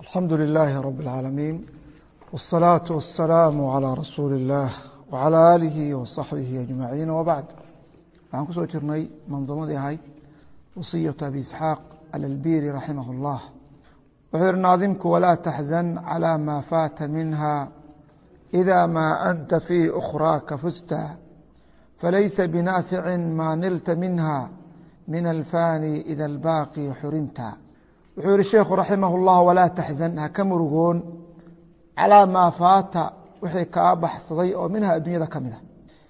الحمد لله رب العالمين والصلاة والسلام على رسول الله وعلى آله وصحبه أجمعين وبعد. waxaan kusoo jirnay manduumadii ahayd wasiyatu abi isxaaq alalbiri raximah اllah wuxuu yihi naadimku walaa taxzan calى ma faata minha إida ma anta fii أkhraaka fusta falaysa binaaficin ma nilta minha min alfani ida albaaqi xurimta. wuxuu yihi sheekhu raximah اllah walaa taxzan haka murugoon calىa maa faata wixii kaa baxsaday oo minha addunyada ka mida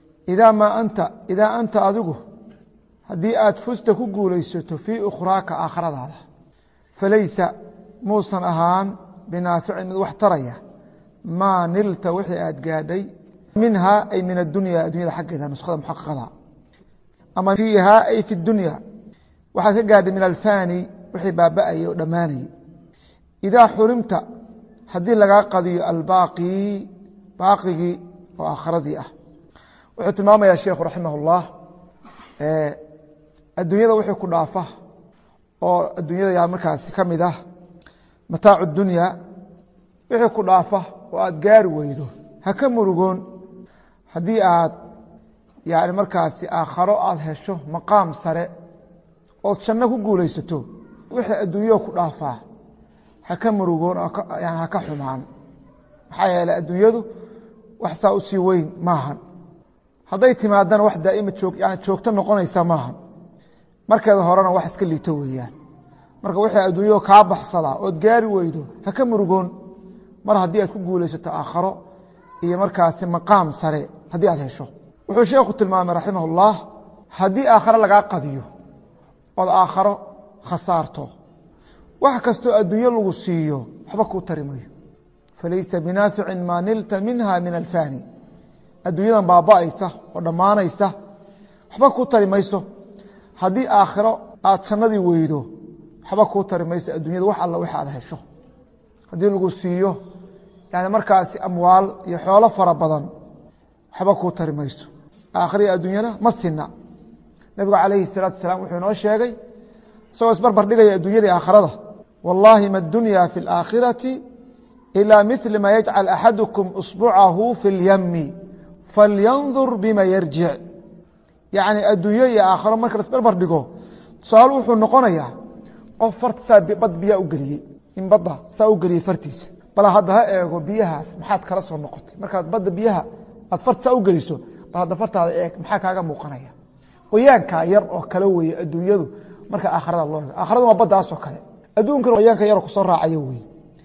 idaa anta adigu haddii aad fusta ku guulaysato fii ukhraaka aakhiradaada falaysa muusan ahaan binaaficin mid wax taraya maa nilta wixii aad gaadhay minhaa ay min adunya addunyada xaggeeda nuskhada muxaqaqada ama fiiha ay fi dunya waxaad ka gaadhay min alfani wixii baaba'ayay oo dhammaanayay idaa xurimta haddii lagaa qadiyo albaaqi baaqigii oo aakhiradii ah. wuxuu tilmaamayaa sheekhu raximah اllah adduunyada wixii ku dhaafa oo adduunyada yaa markaasi ka mid ah mataacu dunya wixii ku dhaafa oo aad gaari weydo ha ka murugoon haddii aad yani markaasi aakharo aada hesho maqaam sare ood janno ku guulaysato wixii adduunyada ku dhaafaa ha ka murugoon yani ha ka xumaan maxaa yeeley adduunyadu wax saa usii weyn maahan hadday timaadana wax daa'ima joogto noqonaysa maahan markeeda horena wax iska liito weeyaan. marka wixii adduunyada kaa baxsadaa ood gaari weydo ha ka murugoon mar haddii aad ku guulaysato aakharo iyo markaasi maqaam sare haddii aad hesho. wuxuu sheekhu tilmaamay raximah اllah haddii aakharo lagaa qadiyo ood aakharo khasaarto wax kastoo adduunyo lagu siiyo waxba kuu tari mayo. falaysa binaaficin maa nilta minha min alfani adduunyadan baaba'aysa oo dhammaanaysa waxba kuu tari mayso. haddii aakhiro aad jannadii weydo waxba kuu tari mayso adduunyada wax alla wix aad hesho. haddii lagu siiyo yani markaasi amwaal iyo xoolo fara badan waxba kuu tari mayso. aakhiriya adduunyana ma sinna. nabigu calayhi الsalaatu wasalaam wuxuu inoo sheegay isagoo isbarbar dhigaya adduunyadii aakhirada wallaahi ma dunya fi اlaakhirati ilaa mil ma yajcal axadukum usbucahu fi اlyami falyandur bima yarjic. yacni adduunyo iyo aakhiro marka laisbarbar dhigo tusaale wuxuu noqonayaa qof farta saa bad biyaa u geliyey in badda saa u geliyey fartiisa bal hadda ha eego biyahaas maxaad kala soo noqotay markaad badda biyaha aad farta saa u geliso bal hadda fartaada eeg maxaa kaaga muuqanaya. qoyaankaa yar oo kale weeye adduunyadu marka aakhirada loo eego aakhiradu waa baddaasoo kale adduunkana qoyaanka yaroo kusoo raacayo weye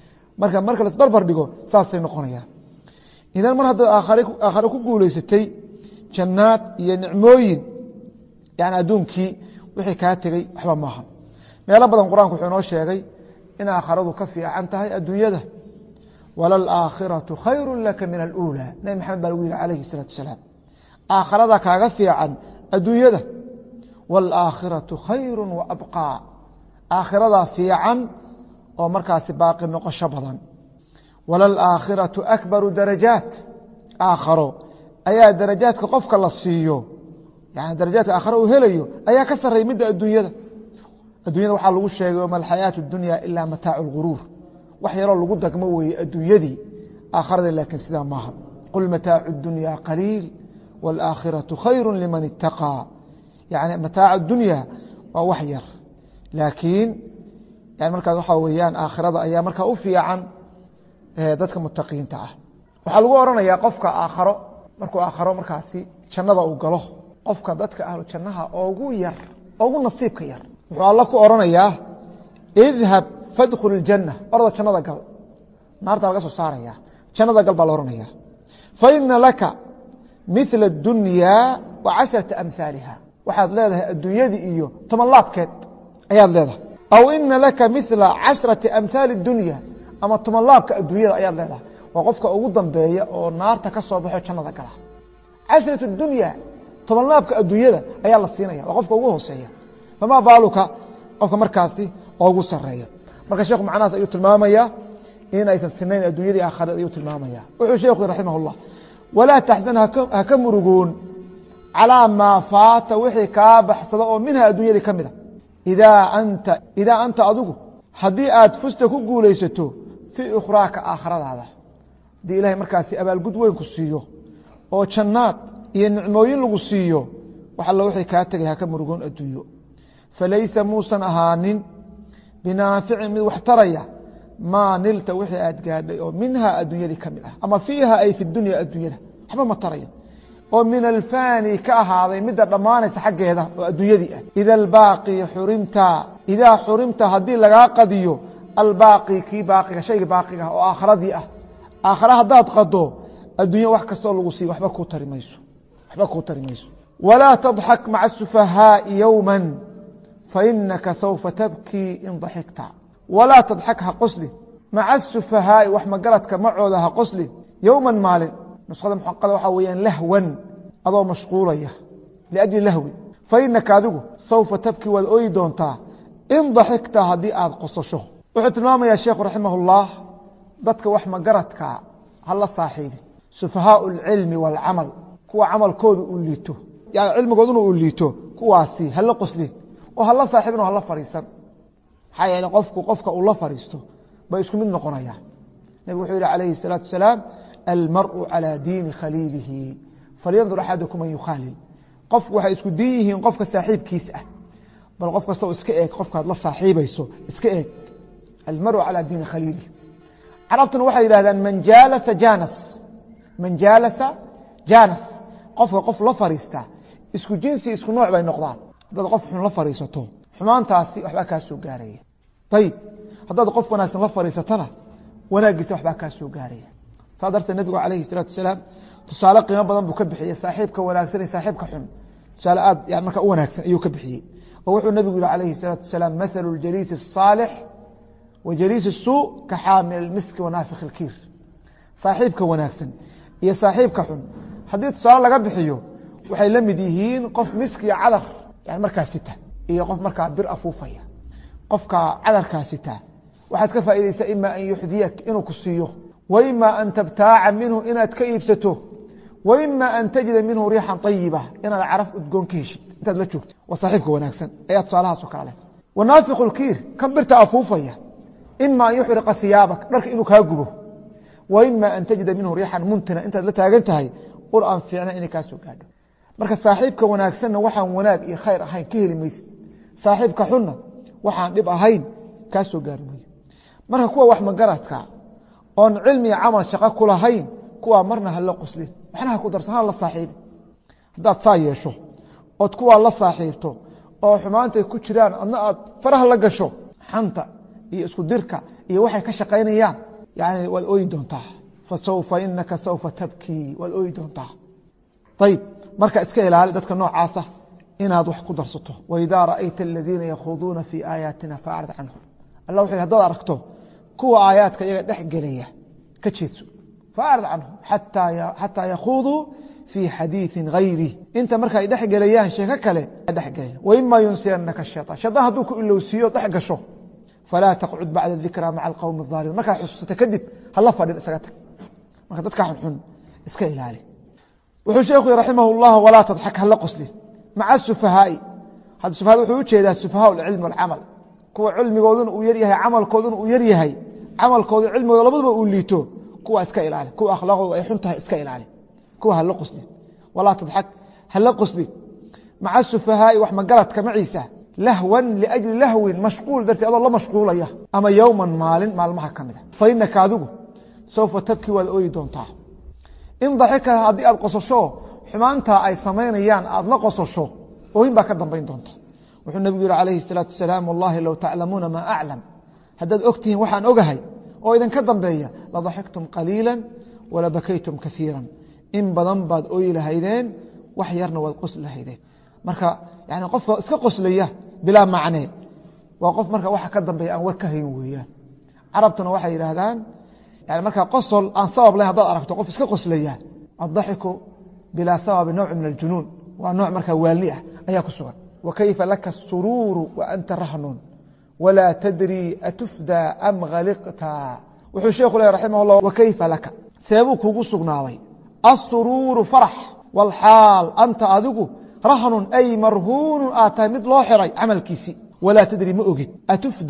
marka laisbarbar dhigo saasay noqonayaan. idan mar haddaad aakhare ku guulaysatay jannaad iyo nicmooyin yani adduunkii wixii kaa tegey waxba maaha. meelo badan qur-aanku wuxuu inoo sheegay in aakharadu ka fiican tahay adduunyada walalaakhiratu khayru laka min aluulى. nabi maxamed baa lagu yihi calayhi الsalaatu wasalaam aakharada kaaga fiican adduunyada wاlaakhiratu khayru waabqaa aakhiradaa fiican oo markaasi baaqi noqosho badan. walalaakhiratu akbaru darajaat aakharo ayaa darajaadka qofka la siiyo yani darajaadka aakhare uu helayo ayaa ka sarreeya midda adduunyada. adduunyada waxaa lagu sheegay wama alxayaatu اdunya ilaa mataacu اlguruur wax yaroo lagu dagmo weeye adduunyadii aakharada laakiin sidaa maaha. qul mataacu اdunya qaliil wاlaakhiratu khayru liman itaqaa. yani mataac اdunya waa wax yar laakiin yani markaas waxaa weeyaan aakhirada ayaa markaa u fiican dadka mutaqiinta ah. waxaa lagu oranayaa qofka aakharo markuu aakharo markaasi jannada uu galo qofka dadka ahlu jannaha ugu yar ugu nasiibka yar wuxuu alla ku oranayaa idhab fadkhul اljanna orda jannada gal. naarta laga soo saaraya jannada gal baa la oranaya faina laka mila اdunya wa 10 amhaaliha waxaad leedahay adduunyadii iyo 10 laabkeed ayaad leedahay. aw ina laka mila 10 amhaali اdunya ama 10 laabka adduunyada ayaad leedahay. waa qofka ugu dambeeya oo naarta ka soo baxo jannada gala. 10 اdunya 10 laabka adduunyada ayaa la siinaya waa qofka ugu hooseeya famaa baaluka qofka markaasi ugu sareeya. marka sheekhu macnahaas ayuu tilmaamaya in aysan sinayn adduunyadii aakhirada ayuu tilmaamaya. wuxuu sheekhu raximah اllah walaa taxzan haka murugoon calىa maa faata wixii kaa baxsada oo minha adduunyadii ka mida idaa anta adigu haddii aad fusta ku guulaysato fii ukhraaka aakhiradaada haddii ilahay markaasi abaalgud weyn ku siiyo oo jannaad iyo nicmooyin lagu siiyo wax alla wixii kaa tegay haka murugoon adduunyo falaysa muusan ahaanin binaaficin mid wax taraya maa nilta wixii aad gaadhay oo minhaa adduunyadii ka mid ah ama fiiha ay fi dunya adduunyada waxba ma tarayo oo min alfaani ka ahaaday midda dhammaanaysa xaggeeda oo adduunyadii ah idaa xurimta haddii lagaa qadiyo albaaqi kii baaqiga shayga baaqiga oo aakhiradii ah aakhira haddaad qado adduunya wax kastoo lagu siiyo waxba kuu tari mayso walaa tadxak maca asufahaa'i yowma fainaka saufa tabkii in daxikta walaa tadxak ha qosli maca asufahaa'i wax magaradka macooda ha qosli yowman maalin nuskhada muxaqada waxaa weeyaan lahwan adoo mashquulaya liajli lahwi fainaka adigu saufa tabkii waad ooyi doontaa in daxikta haddii aad qosasho wuxuu tilmaamayaa sheekhu raximah ullah dadka wax magaradka hala saaxiibi sufahaau alcilmi waalcamal kuwa camalkooda uu liito yani cilmigooduna uu liito kuwaasi hala qoslin oo hala saaxiibin oo hala fariisan maxaa yeele qofka uu la fariisto bay isku mid noqonaya nebigu wuxuu yihi calayhi الsalaatu wasalaam almar'u calىa diini khaliilihi falyandur axadukum man yukhaalil qofku waxay isku diin yihiin qofka saaxiibkiis ah bal qof kastoo iska eeg qofkaad la saaxiibayso iska eeg almar'u calىa diini khaliilihi carabtuna waxay yidhahdaan man jaalasa jaanas qofka qof la fariista isku jinsi isku nooc bay noqdaan haddaad qof xun la fariisato xumaantaasi waxbaa kaa soo gaaraya ayib haddaad qof wanaagsan la fariisatona wanaaggiisa waxbaa kaa soo gaaraya saa darteed nebigu calayhi الsalaatu wasalaam tusaale qiimo badan buu ka bixiyey saaxiibka wanaagsan iyo saaxiibka xun tusaale aad yani markaa u wanaagsan ayuu ka bixiyey oo wuxuu nebigu yihi calayhi الsalaatu wasalaam mathalu اljaliisi الصaalix wa jaliisi الsuu ka xaamil اlmiski wanaafik اlkiir saaxiibka wanaagsan iyo saaxiibka xun haddii tusaale laga bixiyo waxay la mid yihiin qof miski iyo cadar yani markaa sita iyo qof markaa bir afuufaya qofka cadarkaa sita waxaad ka faaideysaa ima an yuxdiyak inuu ku siiyo wa ima an tabtaaca minhu inaad ka iibsato wa ima an tajida minhu riixan ayiba inaad caraf udgoon ka heshid intaad la joogto waa saaxiibka wanaagsan ayaa tusaalahaasoo kale leh wanaafiqu lkiir kan birta afuufaya ima an yuxriqa hiyaabak dharka inuu kaa gubo wa ima an tajida minhu riixan muntina intaad la taagan tahay ur aan fiicna inay kaa soo gaadho marka saaxiibka wanaagsanna waxaan wanaag iyo khayr ahayn ka heli maysid saaxiibka xunna waxaan dhib ahayn kaa soo gaari mayo marka kuwa wax magaradka oon cilmi iyo camal shaqo ku lahayn kuwaa marna hala qoslin waxna ha ku darsan hala la saaxiibin haddaad saa yeesho ood kuwaa la saaxiibto oo xumaantay ku jiraan adna aad faraha la gasho xanta iyo isku dirka iyo waxay ka shaqaynayaan yani waad ooyi doontaa fasawfa inaka saufa tabkii waad ooyi doontaa ayib marka iska ilaali dadka noocaasa inaad wax ku darsato waidaa ra'ayta aladiina yakhuuduuna fii aayaatina faacrid canhum allah wuxu hadaad aragto kuwa aayaadka iyaga dhex gelaya ka jeedso faacrid canhum xataa yakhuuduu fii xadiiثi gayri inta marka ay dhex gelayaan sheeko kale dhexgelaya waima yunsiyanaka shayطaan shayطaan hadduu ku ilowsiiyo dhex gasho falaa taqcud bacda dikra maca alqowmi الظaalimiin markaa xusuusata kadib hala fadhin isaga tag marka dadka xunxun iska ilaali wuxuu sheekhu raximah اllah walaa tadxak hala qoslin maca sufahaai hadda sufahada wuxuu ujeedaa sufahaa اcilmi wاlcamal kuwa cilmigooduna uu yaryahay camalkooduna uu yaryahay camalkooda cilmigooda labaduba uu liito kuwa iska ilaali kuwa akhlaaqoodu ay xun tahay iska ilaali kuwa hala qoslin walaa tadxak hala qoslin maca sufahaai wax magaradka maciisa lahwan liajli lahwin mashquul dartii adoo la mashquulaya ama yowman maalin maalmaha ka mida fainaka adigu saufa tabkii waad ooyi doontaa in daxika haddii aad qosasho xumaantaa ay samaynayaan aad la qosasho ooyin baa ka dambayn doonta wuxuu nebigu yihi calayhi الsalaatu wasalaam wallahi low taclamuuna maa aclam haddaad og tihiin waxaan ogahay oo idinka dambeeya ladaxiktum qaliila wala bakaytum kaiira in badan baad ooyi lahaydeen wax yarna waad qosli lahaydeen marka yani qofka iska qoslaya bilaa macnee waa qof marka waxa ka dambeeya aan war ka hayn weeyaan carabtuna waxay yidhaahdaan yani markaa qosol aan sabab lahayn haddaad aragto qof iska qoslaya addaxiku bilaa sababi nowci min aljunuun waa nooc markaa waalni ah ayaa ku sugan wakayfa laka asuruuru wa anta rahnun walaa tadrii atufdaa am haliqta wuxuu sheekhu leh raximah llah wakayfa laka seebuu kugu sugnaaday asuruuru farax walxaal anta adigu rahnun ay marhuunun aad tahay mid loo xiray camalkiisii walaa tadri ma ogid atufdaa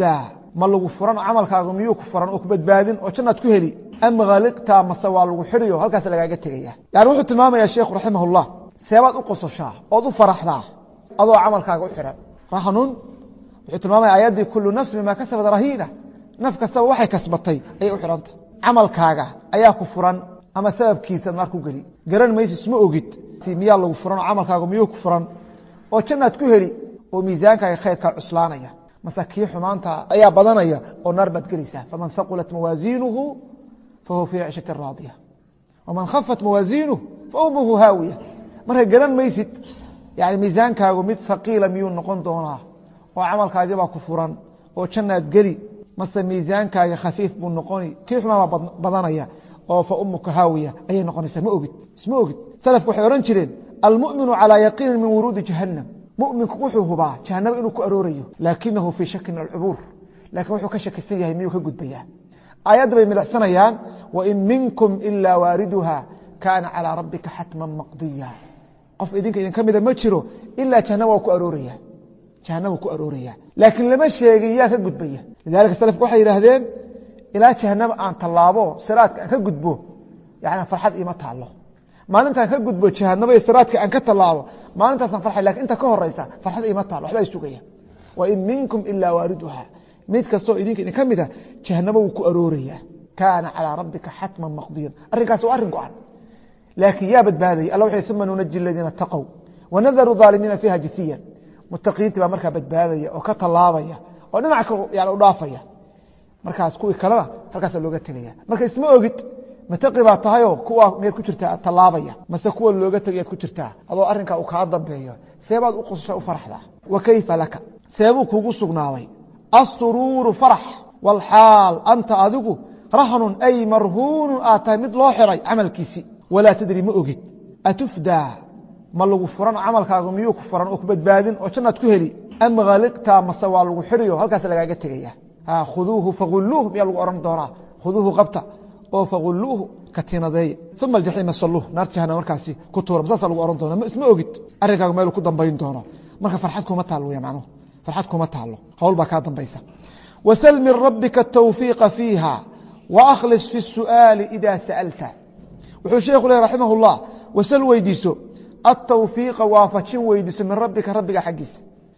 ma lagu furan camalkaagu miyuu ku furan oo ku badbaadin oo jannaad ku heli am ghaliqta mase waa lagu xidhiyo halkaas lagaaga tegaya yani wuxuu tilmaamayaa sheekhu raximahullah seebaad u qososhaa ood u faraxdaa adoo camalkaaga u xidhan rahnun wuxuu tilmaamaya aayaddii kullu nafsin bimaa kasabat rahiina naf kastaba waxay kasbatay ayay u xidhanta camalkaaga ayaa ku furan ama sababkiisa naar ku geli garan mayso isma ogid miyaa lagu furan oo camalkaagu miyuu ku furan oo jannaad ku heli oo miisaankaaga khayrkaa cuslaanaya mase kii xumaanta ayaa badanaya oo naar baad gelaysaa faman haqulat mawaasiinuhu fahuwa fii cishati raadiya waman khafat mawaasiinuhu faumuhu haawiya marka garan maysid yani miisaankaagu mid haqiila miyuu noqon doonaa oo camalkaagii baa ku furan oo jannaad geli mase miisaankaaga khafiif buu noqoni kii xumaan baa badanaya oo fa umuka haawiya ayay noqonaysaa ma ogid isma ogid salafku waxay odhan jireen almu'minu calaa yaqiinin min wuruudi jahannam mu'minku wuxuu hubaa jahannaba inuu ku aroorayo laakinahu fii shakin min alcubuur laakiin wuxuu ka shakisan yahay miyuu ka gudbayaa aayadda bay milicsanayaan wain minkum ilaa waariduha kaana calىa rabbika xatman maqdiya qof idinka idinka mida ma jiro ilaa jahannaba waa ku arooraya jahannaba ku arooraya laakiin lama sheegin yaa ka gudbaya lidalika salafku waxay yidhaahdeen ilaa jahannaba aan tallaabo siraadka aan ka gudbo yani farxad iima taalo maalintaan ka gudbo jahannaba iyo siraadka aan ka tallaabo maalintaasaan farxay lakin inta ka horeysa farxad iima taalo waxba ay sugaya wain minkum ilaa waariduha mid kastoo idinka idinka mida jahannaba wuu ku arooraya kaana calىa rabbika xatman maqdiyan arrinkaas waa arrin go-an laakiin yaa badbaadaya alla wuxuu uma nunaji aladiina taqow wanadaru aalimiina fiiha jithiyan mutaqiintii baa markaa badbaadaya oo ka tallaabaya oo dhinac kale yani u dhaafaya markaas kuwii kalena halkaasa looga tegaya marka isma ogid mataqi baa tahayoo kuwa miyaad ku jirtaa tallaabaya mase kuwa looga tegayaad ku jirtaa adoo arrinkaa uu kaa dambeeyo seebaad u qososha u faraxdaa wa kayfa laka seebuu kugu sugnaaday asuruuru farax walxaal anta adigu rahnun ay marhuunun aad tahay mid loo xiray camalkiisii walaa tadri ma ogid atufdaa ma lagu furan camalkaagu miyuu ku furan oo ku badbaadin oo jannaad ku heli am khaliqta mase waa lagu xidhiyo halkaas lagaaga tegaya khuduuhu fagulluuh miyaa lagu odhan doonaa khuduuhu qabta oo fagulluuhu katiinadeeye uma aljaxiima salluuh naar jahannam markaasi ku tuura saasa lagu odhan doona isma ogid arrinkaagu meelu ku dambayn doono marka farxad kuma taalo wey macnuhu farxad kuma taalo hawl baa kaa dambaysa wasal min rabbika atawfiiqa fiiha waأkhlis fi الsu'aali ida sa'alta wuxuu sheekhu leh raximah اllah wasal weydiiso atawfiiqa waafajin weydiiso min rabbika rabbiga xaggiisa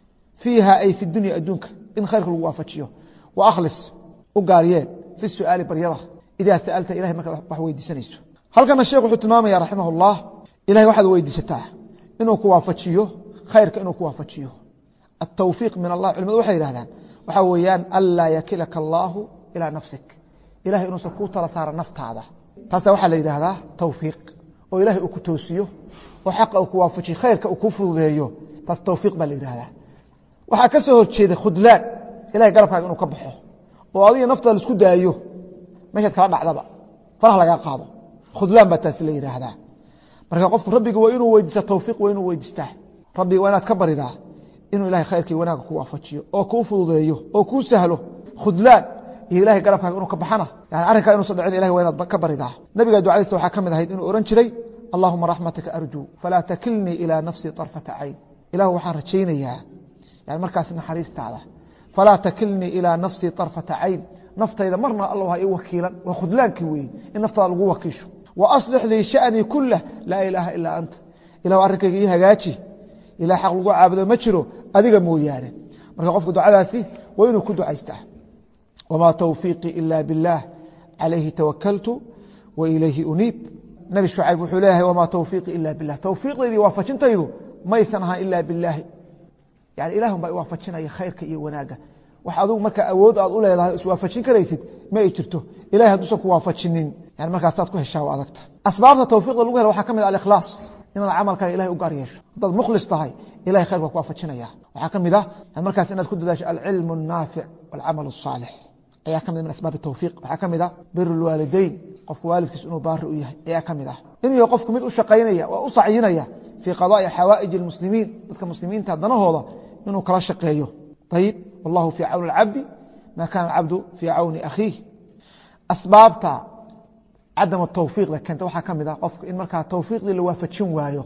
fiiha ay fi dunya adduunka in khayrka lagu waafajiyo waأkhlis u gaariyeen fi su'aali baryada idaa sa'alta ilahay markaad wax weydiisanayso halkana sheekh wuxuu tilmaamaya raximah اllah ilahay waxaad weydiisataa inuu ku waafajiyo khayrka inuu ku waafajiyo atawfiiq min allah culimadu waxay yidhahdaan waxaa weeyaan anlaa yakilaka allaahu ilaa nafsik ilahay inuusan kuu tala saara naftaada taasa waxaa la yidhaahdaa tawfiiq oo ilahay uu ku toosiyo oo xaqa uu ku waafajiyo khayrka uu ku fududeeyo taas tawfiiq baa la yidhahdaa waxaa ka soo horjeeda khudlaan ilahay garabkaaga inuu ka baxo oo adiga naftaada laisku daayo meeshaad kala dhacdaba faraha lagaa qaado khudlaan baa taasi la yidhaahdaa marka qofku rabbiga waa inuu weydiistaa tawfiiq waa inuu weydiistaa rabbiga waa inaad ka baridaa inuu ilahay khayrkii wanaaga ku waafajiyo oo kuu fududeeyo oo kuu sahlo khudlaan iyo ilahay garabkaaga inuu ka baxana yani arrinkaa inuusan dhicin ilahay waa inaad ka baridaa nabiga ducadiisa waxaa ka mid ahayd inuu ohan jiray allahuma raxmataka arjuu falaa takilnii ilaa nafsii طarfata cayn ilahu waxaan rajaynayaa yani markaas naxariistaada falaa takilnii ilaa nafsii طarfata cayn naftayda marna alla ha ii wakiilan waa khudlaankii weeye in naftaada lagu wakiisho waaصlix lii sha'nii kulah laa ilaaha ilaa anta ilahu arrinkayga ii hagaaji ilah xaq lagu caabudo ma jiro adiga mooyaane marka qofka ducadaasi waa inuu ku ducaystaa wamaa tawfiiqii ila biاllah calayhi tawakaltu wa ilayhi uniib nebi shucayb wuxuu leeyahay wamaa tawfiiqii ila bilah tawfiiqdaydii waafajintaydu maysan ahaan ila bilaahi yani ilahun baa iwaafajinaya khayrka iyo wanaaga wax adigu marka awood aad u leedahay iswaafajin karaysid ma ay jirto ilahay hadduusan ku waafajinin yani markaasaad ku heshaa waa adagta asbaabta tawfiiqda lagu helo waxaa ka mid alikhlaas inaad camalkaaga ilahay u gaar yeesho haddaad mukhlis tahay ilahay khayrka waa ku waafajinaya waxaa ka mid ah markaas inaad ku dadaasho alcilmu الnaafic wاlcamal الصaalix ayaa ka mid min asbaab tawfiiq waxaa ka mid ah bir اlwaalideyn qofka waalidkiis inuu baari u yahay ayaa ka mid ah inuu yahay qofku mid u shaqaynaya waa u sacyinaya fii qadaa'i xawaa'ij اlmuslimiin dadka muslimiinta danahooda inuu kala shaqeeyo ayib wallahu fii cawni اlcabdi ma kana alcabdu fii cawni akhiih asbaabta cadam tawfiiqda keenta waxaa ka mid ah qofku in markaa tawfiiqdii la waafajin waayo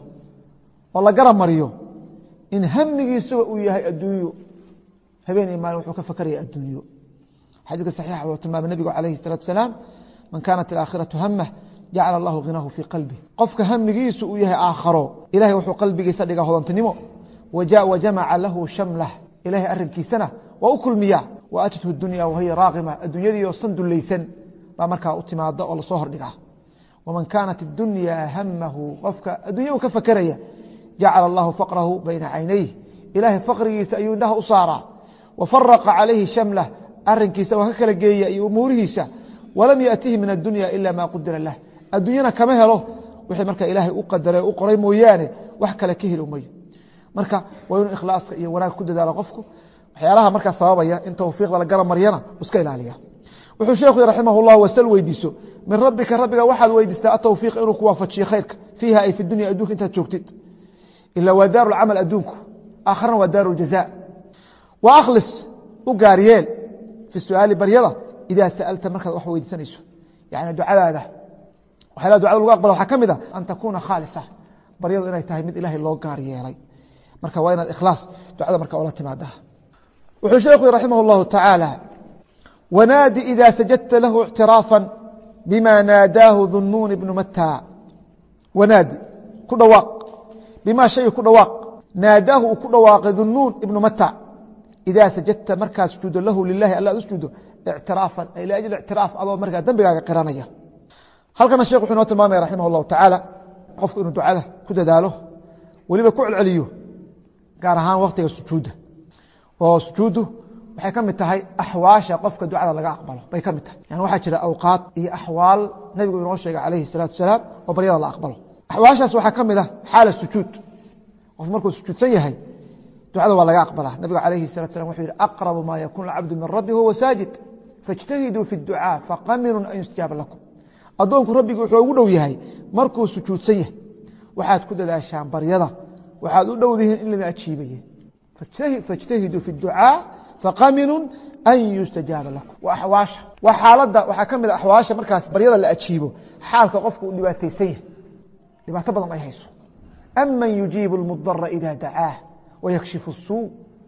oo la garab mariyo in hamigiisuba uu yahay adduunyo habeen iyo maalin wuxuu ka fakaraya adduunyo xadiiska saxiixa wuxuu tilmaamay nabigu calayhi salaatu wasalaam man kaanat alaakhiratu hamah jacala allahu ghinahu fii qalbi qofka hamigiisu uu yahay aakharo ilahay wuxuu qalbigiisa dhigaa hodantinimo wajamaca lahu shamlah ilahay arrinkiisana waa u kulmiyaa wa atathu dunya wahiya raaqima adduunyadii oo san dullaysan baa markaa u timaada oo lasoo hordhigaa waman kaanat اdunya hamahu qofka addunya u ka fakeraya jacala allahu faqrahu bayna caynayh ilahay faqrigiisa ayuu indhaha u saaraa wafaraqa calayhi shamlah arinkiisa waa ka kala geeya iyo umuurihiisa walam yaأtihi min addunya ila ma qudira lah addunyana kama helo wixii marka ilaahay u qadaray u qoray mooyaane wax kale ka heli mayo marka waa inuu ikhlaaska iyo wanaag ku dadaalo qofku waxyaalaha markaa sababaya in tawfiiqda la gala maryana iska ilaaliya wuxuu sheekhu raximah اllah wasal weydiiso min rabbika rabbiga waxaad weydiistaa atawfiiq inuu ku waafajiyo khayrka fiiha ay fi dunya adduunka intaad joogtid ila waa daaru lcamal adduunku aakharana waa daaru ljazaa wa akhlis u gaariyeel fi su'aali baryada idaa sa'alta markaad wax weydiisanayso yani ducadaada waxyaalaha ducada lagu aqbala waxaa ka mid a an takuuna khaalisa baryadu inay tahay mid ilaahay loo gaar yeelay marka waa inaad ikhlaas ducada marka ola timaadaa wuxuu sheekhu raximah اllahu tacaala wanaadi ida sajadta lahu اctiraafa bima naadaahu dhunuun ibnu matta wanaadi ku dhawaaq bima shay ku dhawaaq naadaahu uu ku dhawaaqay dhunuun ibnu matta idaa sajadta markaa sujuudo lahu lilahi alla ad u sujuudo ictiraafan ay liajli ictiraaf adoo markaa dembigaaga qiranaya halkana sheekh wuxuu inoo tilmaamaya raximah اllahu tacaala qofku inuu ducada ku dadaalo weliba ku celceliyo gaar ahaan waktiga sujuudda oo sujuuddu waxay ka mid tahay axwaasha qofka ducada laga aqbalo bay ka mid tahay yani waxaa jira awqaad iyo axwaal nabigu inoo sheegay calayhi الsalaatu wasalaam oo baryada la aqbalo axwaashaas waxaa ka mid ah xaala sujuud qof markuu sujuudsan yahay ducada waa laga aqbalaa nabigu calayhi الsalatu wasalaam wuxuu yihi aqrabu ma yakunu cabdu min rabbi huwa saajid faاjtahiduu fi اducaa faqaminun an yustajaaba lakum addoonku rabbigu wuxuu ugu dhow yahay markuu sujuudsan yahay waxaad ku dadaashaan baryada waxaad u dhowdihiin in lama ajiibaye faاjtahiduu fi اducaa faqaminun an yustajaaba lakum waa axwaasha waa xaaladda waxaa ka mid a axwaasha markaas baryada la ajiibo xaalka qofku uu dhibaataysan yahay dhibaato badan ay hayso aman yujiibu اlmudara ida dacaah wayakshifu الsuu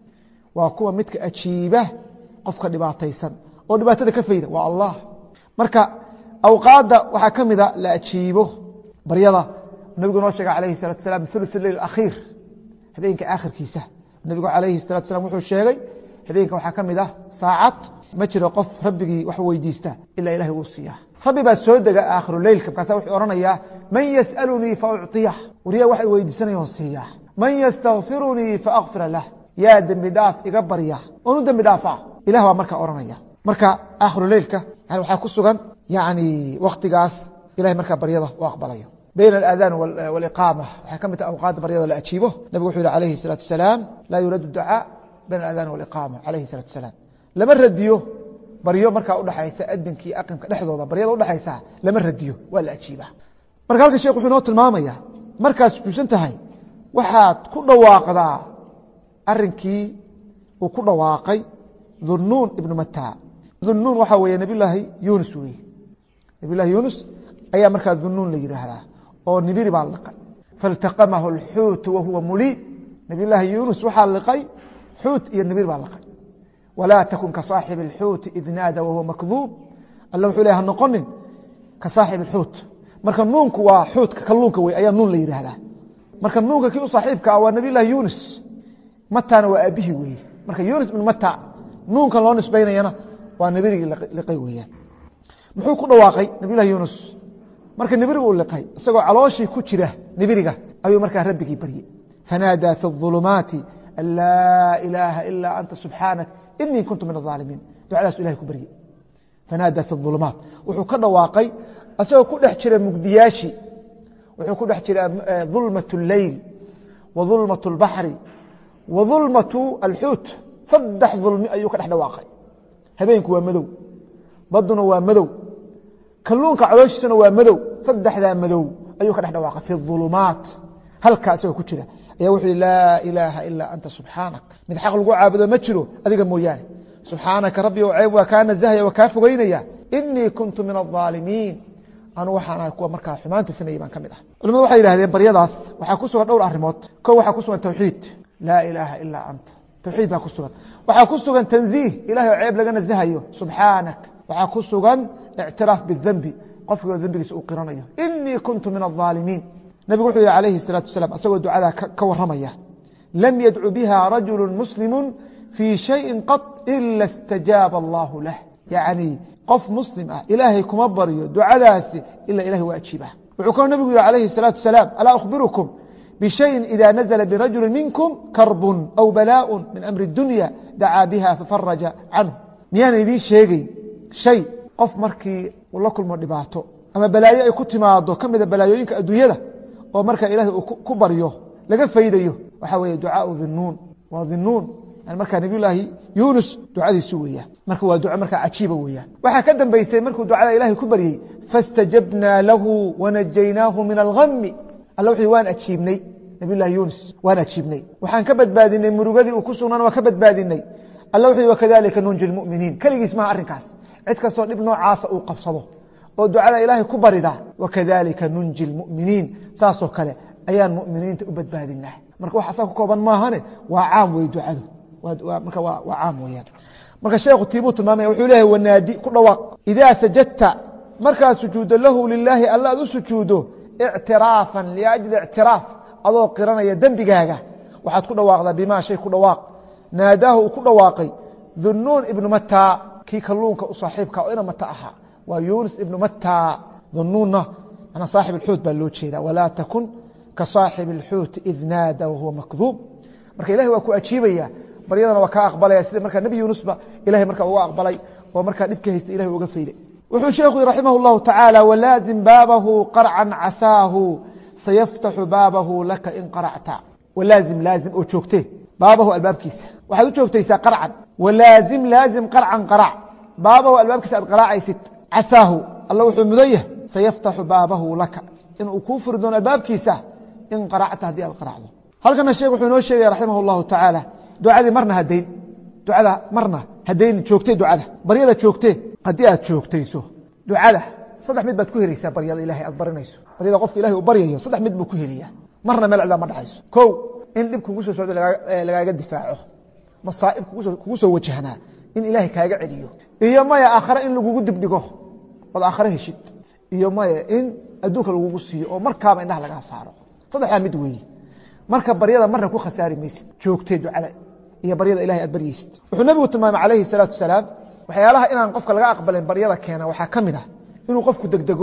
waa kuwa midka ajiiba qofka dhibaataysan oo dhibaatada ka fayda waa allah marka awqaadda waxaa ka mida la ajiibo baryada nabigu noo sheegay calayhi الsalatu wasalaam ثuluث leyl akhiir habeenka aakhirkiisa nabigu calayhi الsalatu wasalaam wuxuu sheegay habeenka waxaa ka mid ah saacad ma jiro qof rabbigii wax weydiista ilaa ilahay wuu siiyaa rabbi baa soo dega aakhiru leylka markaasa wuxuu odhanayaa man yas'alunii faأucطiyah wariya waxay weydiisanayoon siiyaa man ystakfirunii faakfira lah yaa dembi dhaaf iga barya oonu dembi dhaafa ilah baa markaa odhanaya marka aakhiru leylka yani waxaa ku sugan yani waktigaas ilahay markaa baryada u aqbalayo bayna alaadaan waliqaama waxay ka mid tahay awqaadda baryada la ajiibo nabigu wuxuu yihi calayhi الsalaatu wasalaam laa yuradu ducaa bayna aladaan waliqaama calayhi الsalatu wasalaam lama radiyo baryo markaa udhaxaysa adinkii aqimka dhexdooda baryada udhaxaysa lama radiyo waa la ajiibaa marka halka sheekh wuxuu inoo tilmaamaya markaad sujuudsan tahay waxaad ku dhawaaqdaa arinkii uu ku dhawaaqay dhunuun ibnu matta dhunuun waxaa weeye nabiyullaahi yuunus weye nabiyullahi yuunus ayaa markaa dhunuun la yidhaahdaa oo nibiri baa liqay faltaqamahu alxuutu wahuwa muliim nabiyullaahi yuunus waxaa liqay xuut iyo nibir baa liqay walaa takun ka saaxibi alxuuti id naada wahuwa makduub alla wuxuu ley ha noqonin ka saaxibi alxuut marka nuunku waa xuutka kalluunka wey ayaa nuun la yidhaahdaa marka nuunka kii u saaxiibka ah waa nabiyullaahi yuunus matana waa aabihii weeye marka yuunus ibn matta nuunkan loo nisbaynayana waa nibirigii liqay weeyaan muxuu ku dhawaaqay nabiyullahi yuunus marka nibirigu uu liqay isagoo calooshii ku jira nibiriga ayuu markaa rabbigii baryey fanaadaa fi الظulumaati an laa ilaaha ilaa anta subxaanak inii kuntu min الظaalimiin ducadaasu ilahay ku baryey fanaadaa fi الظulumaat wuxuu ka dhawaaqay isagoo ku dhex jira mugdiyaashi wuxuu ku dhex jira ظulmaة الleyl wa ظulmaة الbaxri wa ظulmaة alxuut 3 dulmi ayuu ka dhex dhawaaqay habeenku waa madow baduna waa madow kalluunka calooshiisana waa madow 3daa madow ayuu ka dhex dhawaaqay fi الظulumaat halkaa isagoo ku jira ayaa wuxuu yihi laa ilaaha ilaa anta subxaanak mid xaq lagu caabudo ma jiro adiga mooyaane subxaanaka rabbi o ceeb waa kaa nazahaya waa kaa fogeynaya inii kuntu min الظaalimiin anu waxaan ahay kuwa markaa xumaanta sameeyey baan ka mid ah culimadu waxay yidhahdeen baryadaas waxaa ku sugan dhowr arrimood ko waxaa ku sugan tawxiid laa ilaaha ilaa anta tawxiid baa ku sugan waxaa ku sugan tanziih ilaahay oo ceeb laga nazahayo subxaanak waxaa ku sugan ictiraaf bidhanbi qofkii oo dhanbigiisa uu qiranayo inii kuntu min الظaalimiin nabigu wuxuu yihi calayhi الsalaaةu wasalaam asagoo ducadaa ka waramaya lam yadcu biha rajulu muslimu fii shayin qad ila اstajaaba allahu lah yacni qof muslim ah ilaahay kuma baryo ducadaasi ila ilahay waa ajiibah wuxuu kaloo nabigu yihi calayhi الsalaaةu wasalaam alaa akhbirukum bishayin ida nazla birajuli minkum karbun aw balaaء min amri اdunya dacaa biha fafaraja canhu miyaan idiin sheegeyn shay qof markii uu la kulmo dhibaato ama balaayo ay ku timaado ka mida balaayooyinka adduunyada oo marka ilaahay uu ku baryo laga faydayo waxa weeye ducaau dhinnuun waa dhinnuun yani markaa nabiyullaahi yuunus ducadiisu weeyaan marka waa duco markaa cajiiba weeyaan waxaa ka dambaysay markuu ducada ilaahay ku baryey faاstajabnaa lahu wanajaynaahu min algami alla wuxuu waan ajiibnay nabiyullahi yuunus waan ajiibnay waxaan ka badbaadinay murugadii uu ku sugnaan waa ka badbaadinay alla wuxuu wakadalika nunji lmu'miniin keligiis maha arrinkaas cid kastoo dhib noocaasa uu qabsado oo ducada ilaahay ku barida wakadalika nunji lmu'miniin saasoo kale ayaan mu'miniinta u badbaadinaa marka wax asaga ku kooban maahane waa caam wey ducadu marka waa caam weeyaan marka sheekhu tiibuu tilmaamaya wuxuu leeyahay wanaadi ku dhawaaq idaa sajadta markaad sujuuddo lahu lilaahi alla aad u sujuudo ictiraafan liajli ictiraaf adoo qiranaya dembigaaga waxaad ku dhawaaqdaa bimaa shay ku dhawaaq naadaahu uu ku dhawaaqay dhunnuun ibnu mataa kii kalluunka u saaxiibka oo ina mata ahaa waa yuunus ibnu mataa dhunnuunna ana saaxib alxuut baa loo jeedaa walaa takun ka saaxib alxuuti id naada wahuwa makduub marka ilahay waa ku ajiibaya baryadana waa kaa aqbalaya sida markaa nebi yuunusba ilahay markaa uga aqbalay oo markaa dhibka haysta ilahay uga fayday wuxuu sheekhu raximah اllahu tacaala walaazim baabahu qarcan casaahu sayaftaxu baabahu laka in qaracta walaazim laazim oo joogtee baabahu albaabkiisa waxaad u joogtaysaa qarcan walaazim laazim qarcan qarac baabahu albaabkiisa aad qaraacaysid casaahu alla wuxuu mudan yahay sayaftaxu baabahu laka inuu kuu furi doono albaabkiisa in qaracta haddii aad qaracdo halkana sheekh wuxuu inoo sheegaya raximah اllahu tacaala ducadii marna hadayn ducada marna hadayn joogtee ducada baryada joogtee haddii aad joogtayso ducada saddex mid baad ku helaysaa baryada ilahay aad barinayso baryada qofka ilahay uu baryayo saddex mid buu ku helayaa marna meel cida ma dhacayso kow in dhib kugu soo socdo lagaaga difaaco masaa'ib kugu soo wajahnaa in ilaahay kaaga celiyo iyo maya aakhare in lagugu dibdhigo ood aakhare heshid iyo maya in adduunka lagugu siiyo oo markaaba indhaha lagaa saaro saddexdaa mid weeye marka baryada marna ku khasaari maysid joogtee ducada iyo baryada ilahay aad baryaysid wuxuu nabigu tilmaamay calayhi الsalaatu wasalaam waxyaalaha inaan qofka laga aqbalin baryada keena waxaa ka mid ah inuu qofku degdego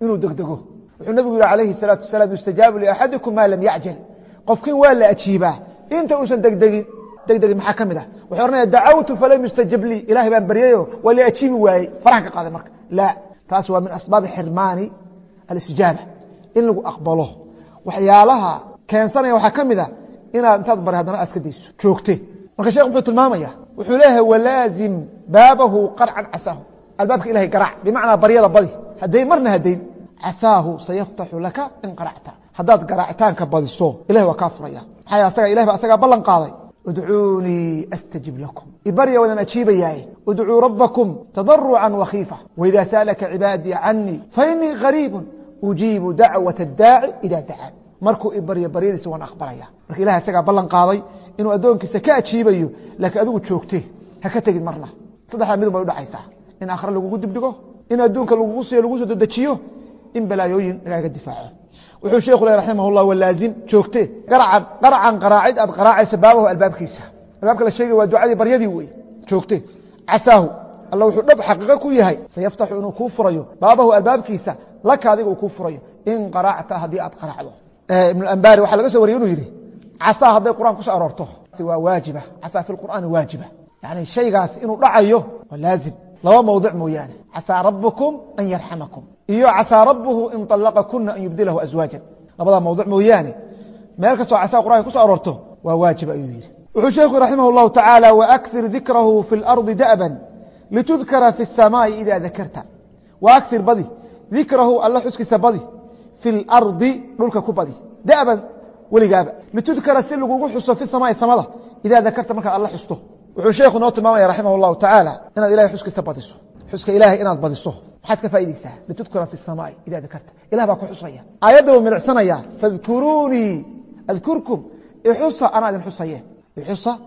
wuxuu nabigu yihi calayhi الsalaatu wasalaam yustajaabu liaxadikum maa lam yacjal qofkin waa la ajiibaa inta uusan degdegin maxaa ka mid ah wuxuu ohanaya dacawtu falam yustajab lii ilahay baan baryayo waa la ajiibi waayey farahan ka qaaday marka la taas waa min asbaabi xirmaani alistijaaba in lagu aqbalo waxyaalaha keensanaya waxaa ka mid ah inaad intaad bari haddana aad iska dayso joogte marka sheekh muxuu tilmaamaya wuxuu leeyahay walaazim baabahu qarcan casaahu albaabka ilahay garaac bimacnaa baryada badi hadayn marna hadayn casaahu sayaftaxu laka in qaracta haddaad garaacitaanka badiso ilahay waa kaa furaya maxaa ilahay ba asagaa ballan qaaday udcuunii astajib lakum ibarya wadan ajiibayaaye udcuu rabbakum tadarucan wakhiifa waidaa sa'alaka cibaadii canii fainii qariibu ujiibu dacwata addaaci idaa dacaan markuu ibaryo baryadiisa waan aqbalaya marka ilahay asagaa ballan qaaday inuu addoonkiisa ka ajiibayo laakiin adigu joogte ha ka tegin marna saddexdaa midun bay udhacaysaa in aakhare lagugu dibdhigo in adduunka lagugu siiyo lagu soo dedejiyo in balaayooyin lagaaga difaaco wuxuu sheekhu leh raximah اllah walaazim joogte qarcan qaraacid aad qaraacayso baabahu albaabkiisa albaabka la sheegay waa ducadii baryadii wey joogte casaahu alla wuxuu dhab xaqiiqo ku yahay sayaftaxu inuu kuu furayo baabahu albaabkiisa laka adiga uu kuu furayo in qaracta haddii aad qaracdo ibn ambari waxaa laga soo wariyey inuu yidhi casaa hadday qur'an ku soo aroorto waa waajiba casaa fi lqur'aani waajiba yani shaygaas inuu dhacayo waa laazim laba mawdic mooyaane casaa rabukum an yarxamakum iyo casaa rabuhu in طalaqakuna an yubdilahu aswaajan labada mawdic mooyaane meel kastoo casaa qur'anka ku soo aroorto waa waajib ayuu yidhi wuxuu sheekhu raximah اllahu tacaala waakir dikrahu fi اlarضi da'ban litudkara fi الsamaa'i ida dakarta waakir badi dikrahu alla xuskiisa badi fi اlarضi dhulka ku badi da'ban weligaaba litudkara si lagugu xuso fi samaa'i samada idaa dakarta markaad alla xusto wuxuu sheekhu noo tilmaamaya raximah اllahu tacaala inaad ilahay xuskiisa badiso xuska ilaahay inaad badiso maxaad ka faa'idaysaa litudkara fi الsamaa'i idaa dakarta ilah baa ku xusaya aayadda buu milicsanayaa fadkuruunii adkurkum ixusa anaa idin xusaye ixusa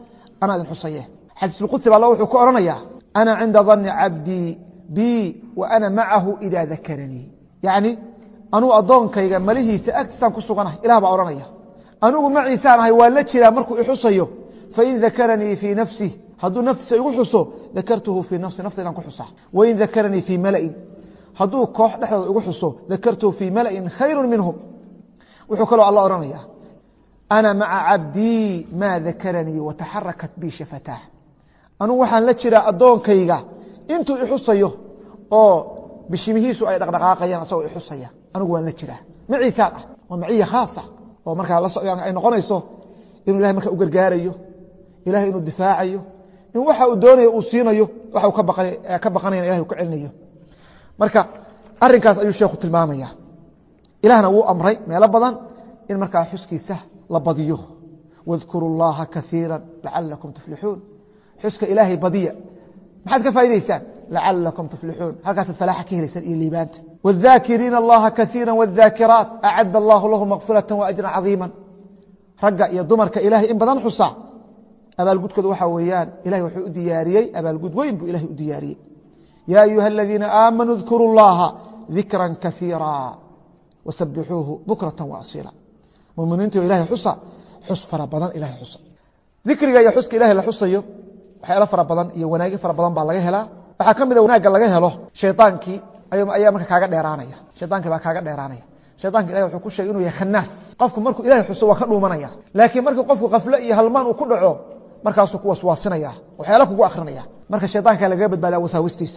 أنا إذن حصيه حديث القدس الله وحكو أرنيا أنا عند ظن عبدي بي وأنا معه إذا ذكرني يعني أنو أضون كيغا مليه سأكتسان كسوغانه إله بأورانيا أنو معي سانه والتي لا مركو إحصيه فإن ذكرني في نفسه هدو نفسي يحصه ذكرته في نفسي إذا كحصه وإن ذكرني في ملئ هدو كوح دحدو يحصه ذكرته في ملئ خير منهم وحكو له الله أورانيا أنا مع عبدي ما ذكرني وتحركت بي شفتاه أنو وحان لجرا أدون كيغا انتو إحصيه أو بشمهيسو أي دقدقاقيان أسو إحصيه أنو وان لجرا معي ساقة ومعية خاصة ومركا الله يعني أي نقونيسو إنو إلهي مركا أقرقاريو إلهي إنو دفاعيو إنو وحا أدوني أصينيو وحا كبقانيان إلهي وكعلنيو مركا أرنكاس أيو الشيخ التلمامية إلهنا هو أمري ما يلبضان إن مركا حسكي سه لبضيوه واذكروا الله كثيرا لعلكم تفلحون حسك إلهي بضيع ما حد كفاية ليسان لعلكم تفلحون هكذا تتفلاح كيه ليسان إلي بانت والذاكرين الله كثيرا والذاكرات أعد الله له مغفرة وأجرا عظيما رجع يضمر كإلهي إن بدن حصا أبا القد كذو حويان إلهي وحي أدياريي أبا القد وين بو إلهي أدياريي يا أيها الذين آمنوا اذكروا الله ذكرا كثيرا وسبحوه بكرة وأصيلا مؤمنين إلهي حصا حص فربضان إلهي حصا ذكرك يا حسك إلهي لحصيه waxyaalo fara badan iyo wanaag fara badan baa laga helaa waxa kamid ah wanaagga laga helo shaytaankii ayaa marka kaaga dheeraanaya shaytaanka baa kaaga dheeraanaya shaytaanka ilaahay wuxuu ku sheegay inuu yahay khanaas qofku markuu ilaahay xuso waa ka dhuumanaya laakiin markuu qofku qaflo iyo halmaan uu ku dhaco markaas uu ku waswaasinaya waxyaalo kugu akhrinaya marka shaytaanka laga badbaadaa wasaawistiisa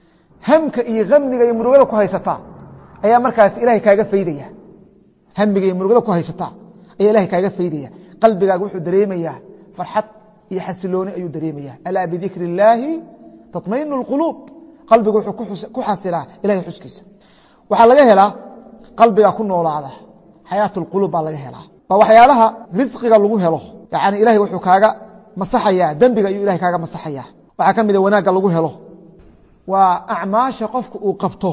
hamka iyo qamniga iyo murugada ku haysata ayaa markaas ilaahay kaaga faydaya hammiga iyo murugada ku haysata ayaa ilaahay kaaga faydaya qalbigaaga wuxuu dareemayaa farxad iyo xasilooni ayuu dareemayaa alaa bidikri illaahi tatmainu alquluub qalbigu wuxuu ku xasilaa ilaahay xuskiisa waxaa laga helaa qalbiga ku noolaada xayaatu alquluub baa laga helaa waa waxyaalaha risqiga lagu helo yani ilaahay wuxuu kaaga masaxayaa dembiga ayuu ilahay kaaga masaxayaa waxaa ka mid a wanaagga lagu helo waa acmaasha qofka uu qabto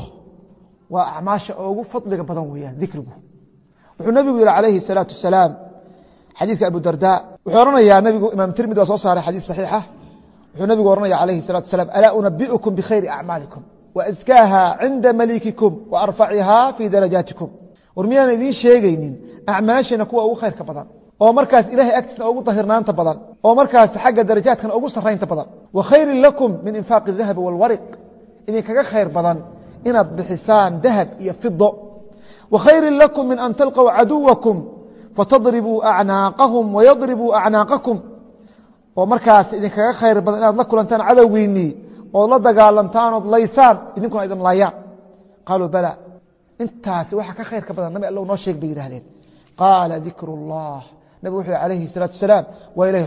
waa acmaasha ugu fadliga badan weeyaan dikrigu wuxuu nabigu yiri calayhi salaatu wasalaam xadiiska abu darda wuxuu oranayaa nabigu imaam tirmidhi waa soo saaray xadiis saxiixa wuxuu nabigu oranayaa calayhi salaatu wasalaam alaa unabbi'ukum bikhayri a'maalikum wa azkaaha 'inda malikikum wa arfa'iha fi darajaatikum warmiyaan idin sheegaynin acmaashina kuwa ugu khayrka badan oo markaas ilaahay agtiisa ugu tahirnaanta badan oo markaas xagga darajaadkan ugu sareynta badan wa khayrin lakum min infaqi adh-dhahab wal warq idin kaga khayr badan inaad bixisaan dahab iyo fido wa khayrin lakum min an talqaw aduwakum fatadribuu acnaaqahum wayadribuu acnaaqakum oo markaas idin kaga khayr badan inaad la kulantaan cadowgiinii oo la dagaalantaan oo laysaan idinkuna idin laayaan qaaluu bala intaasi waxa ka khayrka badan nabi allah noo sheeg bay yiraahdeen qaala dhikrullah nabi wuxuu calayhi salaatu wasalaam waa ilaahay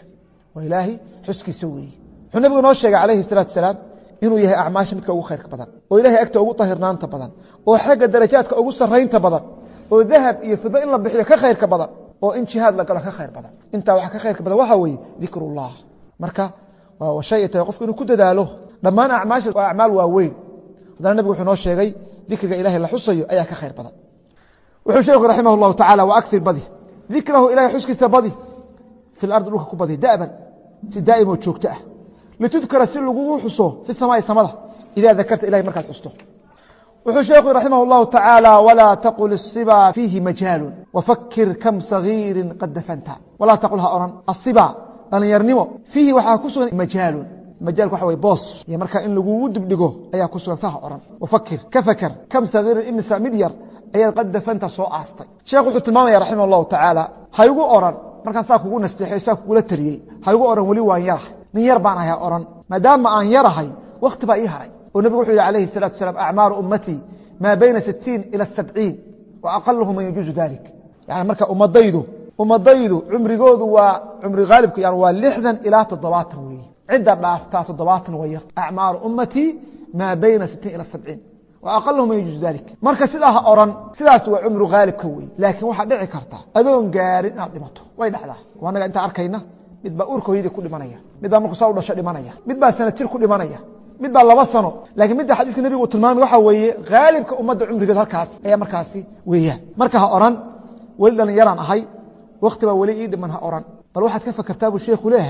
xuskiisa weeye wuxuu nabigu noo sheegay calayhi salaatu wasalaam inuu yahay acmaasha midka ugu khayrka badan oo ilaahay agta ugu tahirnaanta badan oo xagga darajaadka ugu sareynta badan oo dahab iyo fido in la bixiyo ka khayrka badan oo in jihaad la galo ka khayr badan inta waxa ka khayrka badan waxa weeye dhikrullah marka waa shay ay qofku inuu ku dadaalo dhamaan acmaasha waa acmaal waaweyn hadana nabigu wuxuu noo sheegay dhikriga ilaahay la xusayo ayaa ka khayr badan wuxuu sheekhu raximahullahu ta'ala wa akthir badi dhikrahu ilaahay xuskiisa badi fi al-ard dhulka ku badi daaban si daa'imo joogto ah litudkara si lagu xuso fi samaa'i samada ila dhakarta ilaahay markaad xusto wuxuu sheekhu raximahullahu ta'ala wala taqul as-siba fihi majal wafakkir kam saghirin qad dafanta wala taqulha oran as-siba dhalinyarnimo fihi waxa ku sugan majaalku waxa way boos iyo marka in lagu dibdhigo ayaa ku sugan sax oran wafakkir ka fakar kam saghirin imsa midyar ayaa qad dafanta soo aastay sheekhu wuxuu tilmaamayaa raximahullahu ta'ala haygu oran marka saa kugu nasteexaysa kugu la tariyay haygu oran wali waan yar nin yar baan ahay oran maadaama aan yarahay waqti baa ii haray ونبي وحي عليه الصلاة والسلام أعمار أمتي ما بين 60 إلى 70 وأقلهم من يجوز ذلك يعني مركا أمضيدو عمري قود وعمري غالب يعني واللحظا إلى تضباط وي عدة ضعفتات تضباط وي أعمار أمتي ما بين 60 إلى 70 وأقلهم من يجوز ذلك مركا سلاها أوران سلاس وعمره غالب كوي لكن واحد دعي كرتا أذون قارن أعطمته وين أحدا وأنا أنت أركينا midba urko yidi ku dhimanaya midba markuu soo dhasho dhimanaya midba sanatir ku dhimanaya midba 2 sano laakiin midda xadiiska nabiga uu tilmaamay waxa weeye qaalibka ummadda umrigeed halkaas ayaa markaasi weeyaan marka ha oran wali dhalin yaraan ahay waqti baa wali ii dhiman ha oran bal waxaad ka fakartaa buu sheekhu leeyahay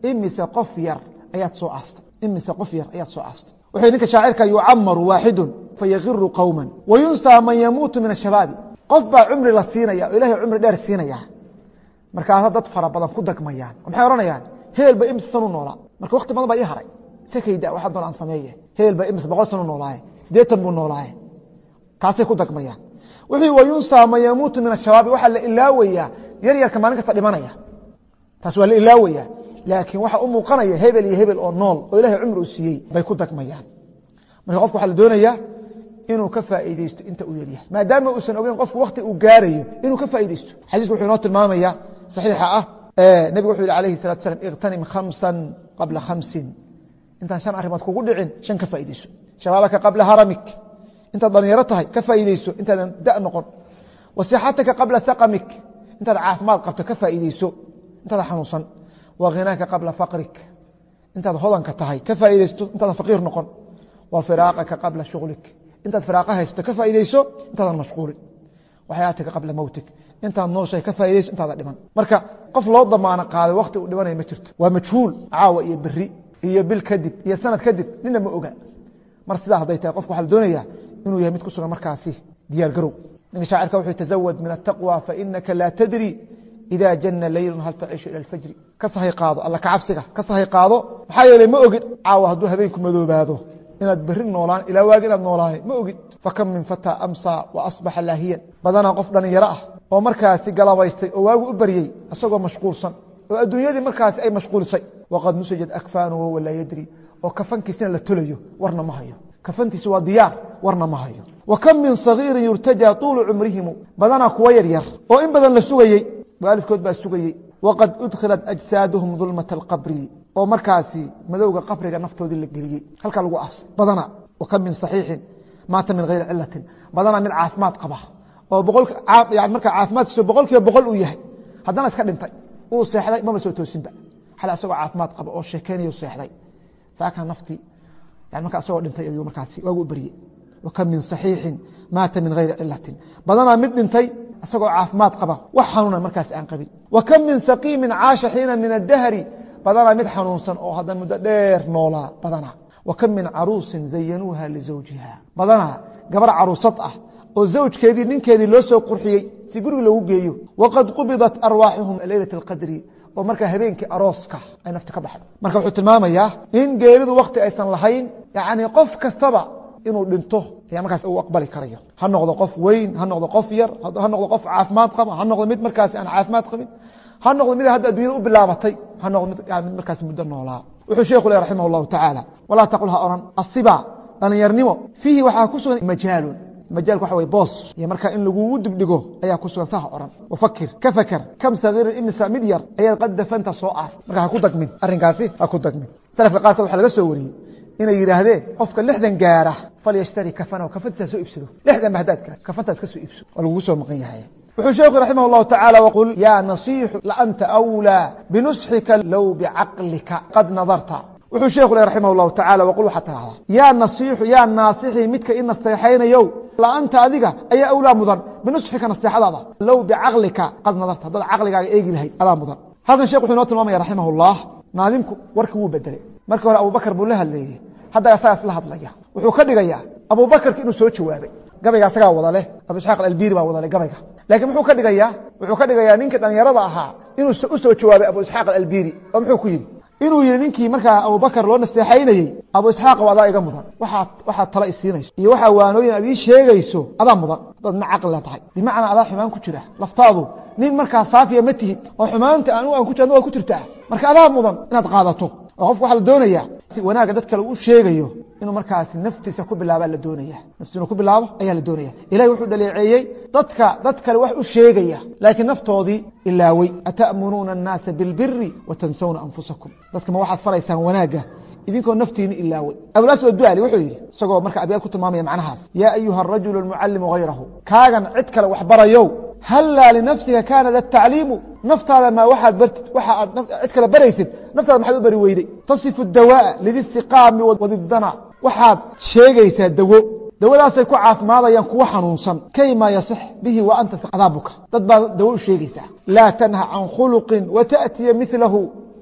imise qof yar ayaad soo aastay imise qof yar ayaad soo aastay wuxuu ninka shaacirka yucamaru waaxidun fayagiru qowman wayunsaa man yamuutu min ashabaabi qof baa cumri la siinaya oo ilaahay cumri dheer siinaya markaasa dad fara badan ku dagmayaan maxay oranayaan heel ba imise sanu noolaa marka waqti badan baa ii haray sakayda waxa doon aan sameeyay heel ba imise 100 sano noolaaye 80 buu noolaaye kaasay ku dagmayaan wixii wayunsaa man yamuutu min ashabaabi waxa la ilaawaya yar yar kama ninka dhimanaya taas waa la ilaawaya laakiin waxa u muuqanaya hebel iyo hebel oo nool oo ilaahay cumri u siiyay bay ku dagmayaan marka qofku waxa la doonayaa inuu ka faa'iideysto inta uu yaryahay maadaama uu san ogeyn qofku waqti uu gaarayo inuu ka faa'iideysto xadiisku wuxuu noo tilmaamayaa saxiixa ah nabigu wuxuu yiri calayhi salaatu wasalaam iqtanim khamsan qabla khamsin intaan shan arrimood kugu dhicin shan ka faa'iideyso shabaabaka qabla haramik intaad dhalinyaro tahay ka faa'iideyso intaadan da' noqon wasixataka qabla saqamik intaad caafimaad qabto ka faa'iideyso intaad xanuunsan وغناك قبل فقرك انت هودنك tahay ka faa'iideysto inta faqiir noqon وفراقك قبل شغلك انت فراقه haysto ka faa'iideyso inta mashquul وحياتك قبل موتك انت nooshay ka faa'iideyso inta dhiman marka qof loo damaana qaaday waqti uu dhimanay ma jirto waa majhuul caawa iyo bari iyo bil kadib iyo sanad kadib nina ma oga mar sidaa haday tahay qofku waxa la doonayaa inuu yahay mid ku sugan markaasi diyaar garow ninka shaacirka wuxuu tazawad min at-taqwa fa innaka la tadri إذا جن الليل هل تعيش إلى الفجر كصحي قاضو الله كعبسك كصحي قاضو حيالي ما أجد عاوه هدو هبينكم مذوبادو إن أدبرين نولان إلى واقنا نولان ما أجد فكم من فتى أمسى وأصبح لاهيا بدنا قفضا يراه ومركاسي قلبيستي وواقو أبريي أسوق مشغول صن والدنيا دي مركاسي أي مشغول صي وقد نسجد أكفانه وهو لا يدري وكفنك سنة لتليه ورنا مهيو كفنتي سوى ديار ورنا مهيو وكم من صغير يرتجى طول عمرهم بدنا كوير ير وإن بدن لسوغي waalidkood baa sugayay waqad udkhilat ajsaaduhum dhulmat alqabri oo markaasi madowga qabriga naftoodii la geliyay halka lagu aasay badana wakam min sahihin maata min ghayr illatin badana mid caafimaad qaba oo yani marka caafimaadkiisu 100% uu yahay haddana iska dhintay uu seexday ma soo toosinba hal asagoo caafimaad qaba oo sheekeenayo seexday saaka nafti yani marka asagoo dhintay ayuu markaasi waagu bariyay wakam min sahihin maata min ghayr illatin badana mid dhintay asagoo caafimaad qaba wax xanuuna markaas aan qabin wa kam min saqimin aasha hina min ad-dahri badana mid xanuunsan oo hadan muddo dheer noola badana wa kam min aruusin zayyanuha li zawjiha badana gabar aruusad ah oo zawjkeedii ninkeedii loo soo qurxiyay si guriga lagu geeyo waqad qubidat arwaahuhum laylat al-qadri oo marka habeenkii arooska ay nafta ka baxdo marka wuxuu tilmaamayaa in geeridu waqti aysan lahayn yaani qof kastaba inuu dhinto ayaa markaas uu aqbali karayo ha noqdo qof weyn ha noqdo qof yar ha noqdo qof caafimaad qaba ha noqdo mid markaas aan caafimaad qabin ha noqdo mid hadda adduunyada u bilaabatay ha noqdo mid markaas muddo noolaa wuxuu sheekhu leeyahay rahimahullahu ta'ala wala taqulha oran asiba dhalinyarnimo fihi waxa ku sugan majaalku waxa way boos iyo marka in lagu dibdhigo ayaa ku sugan sax oran wafakir ka fakar kam saghir imsa mid yar ayaa qad dafanta soo aas marka ha ku dagmin arrinkaasi ha ku dagmin salafka qaarkood waxa laga soo wariyay inay yiraahdeen qofka 60 gaara falyashtari kafana kafanta soo ibsado 60 mahdaadka kafanta iska soo ibso oo lagu soo maqan yahay wuxuu sheekhu rahimahullahu ta'ala waqul ya nasih la anta awla binushika law bi'aqlika qad nadarta wuxuu sheekhu rahimahullahu ta'ala waqul waxa taraada ya nasih ya nasihi midka in nasteexaynayo la anta adiga ayaa awla mudan binushika nasteexadaada law bi'aqlika qad nadarta dad aqligaaga eegi lahayd ala mudan hadan sheekhu wuxuu noo tilmaamay rahimahullah naadimku warkii wuu bedelay markii hore Abu Bakar buu la hadlayay hadda asaas la hadlaya wuxuu ka dhigayaa Abu Bakar inuu soo jawaabay gabayga asaga wada leh Abu Ishaq al-Albiri baa wada leh gabayga laakiin wuxuu ka dhigayaa ninka dhalinyarada ahaa inuu soo jawaabay Abu Ishaq al-Albiri oo muxuu ku yiri inuu yiri ninkii markaa Abu Bakar loo nasteexaynayay Abu Ishaq wada iga mudan waxa tala isiinayso iyo waxa waanooyin abi sheegayso adaa mudan dadna aqal la tahay bimaana adaa xumaan ku jira laftaadu nin markaa saafiya ma tihid oo xumaanta aan ku jirno waa ku jirtaa marka adaa mudan inaad qaadato oo qof waxa la doonayaa si wanaaga dadka uu sheegayo inuu markaas naftiisa ku bilaabo la doonaya naftiisa ku bilaabo ayaa la doonaya ilaahay wuxuu dhaleeceeyay dadka wax u sheegaya laakiin naftoodii ilaaway ata'muruna an-nas bil birri wa tansawna anfusakum dadka ma waxaad faraysaan wanaaga idinkoo naftiina ilaaway abulaas duali wuxuu yiri isagoo marka abiyad ku tilmaamaya macnahaas ya ayuha ar-rajulu al-muallimu ghayrahu kaagan cid kale wax barayo هلا لنفسك كان ذا التعليم نفط ما واحد عدك بريسد نفط ما حد بري ويدي تصف الدواء لذي السقام وذي الضنا واحد شيغيسا دواء ku caafimaadayaan kuwa xanuunsan kayma yasih bihi wa anta cadabuka dad baa dawo sheegaysa la tanha an khuluqin wa ta'ti mithluhu